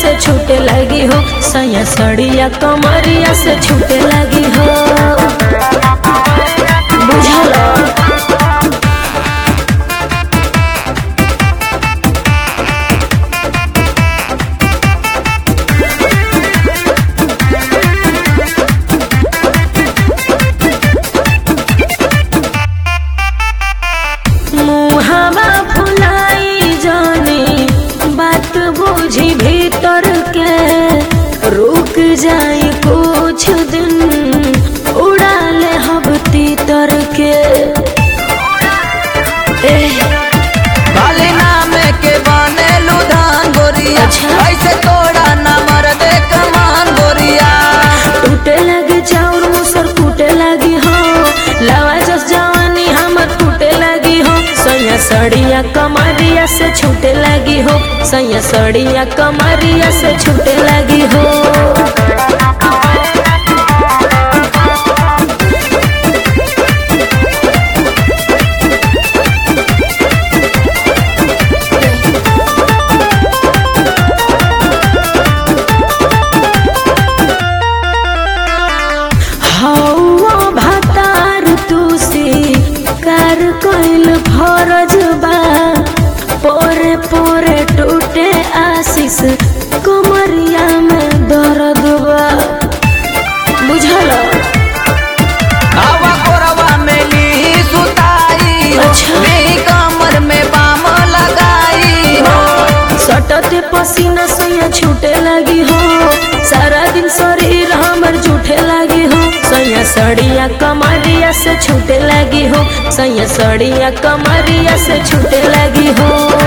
से छूटे लगी हो, सैया सड़िया कमरिया से छूटे लगी हो। बुझल मुहावा फुलाई जानी बात बुझी भीतर के, रुक जाई कुछ दिन उड़ा ले हब तीतर के। बाली नाम के बने लुधान गोरिया, ऐसे तोड़ा ना मर दे कमान गोरिया। टूटे लगी चाउर मुसर टूटे लगी हो, लवा जस जवानी हमर टूटे लगी हो। सैया सड़िया कमरिया से छूटे लगी हो, सैया सड़िया कमरिया से छूटे लगी हो। हौवा भातार तुसी कर कोइल फरज बा, पोरे पोरे टूटे आशीष कमरिया में दर्द बा। बुझल हवा कोरवा में ली सुताई, अच्छा। मेरी कमर में बाम लगाई हो। सटते पसीना सैया छूटे लगी हो, सारा दिन शरीर हमर झूठे लगी हो। सैया सड़िया कमरिया से छूटे लगी हो, सैया सड़िया कमरिया से छूटे लगी हो।